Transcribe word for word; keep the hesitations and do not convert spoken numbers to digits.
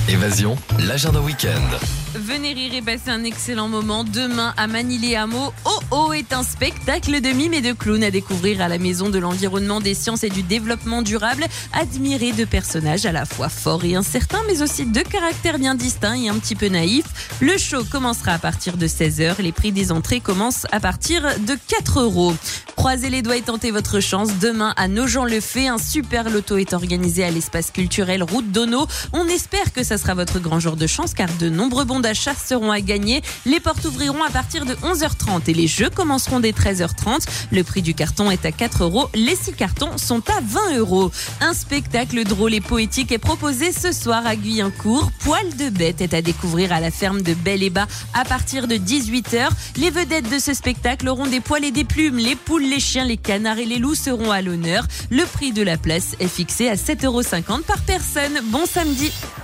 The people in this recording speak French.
Évasion, l'agenda week-end. Venez rire et passer un excellent moment. Demain à Manille-les-Hameaux, Oh Oh est un spectacle de mimes et de clowns à découvrir à la Maison de l'Environnement, des Sciences et du Développement durable. Admiré de personnages à la fois forts et incertains, mais aussi de caractères bien distincts et un petit peu naïfs. Le show commencera à partir de seize heures. Les prix des entrées commencent à partir de quatre euros. Croisez les doigts et tentez votre chance. Demain à Nogent-le-Fait, un super loto est organisé à l'espace culturel Route d'Auneau. On espère que ça sera votre grand jour de chance car de nombreux bons d'achat seront à gagner. Les portes ouvriront à partir de onze heures trente et les jeux commenceront dès treize heures trente. Le prix du carton est à quatre euros. Les six cartons sont à vingt euros. Un spectacle drôle et poétique est proposé ce soir à Guyancourt. Poil de bête est à découvrir à la ferme de Bel-et-Bas à partir de dix-huit heures. Les vedettes de ce spectacle auront des poils et des plumes. Les poules, les chiens, les canards et les loups seront à l'honneur. Le prix de la place est fixé à sept euros cinquante par personne. Bon samedi.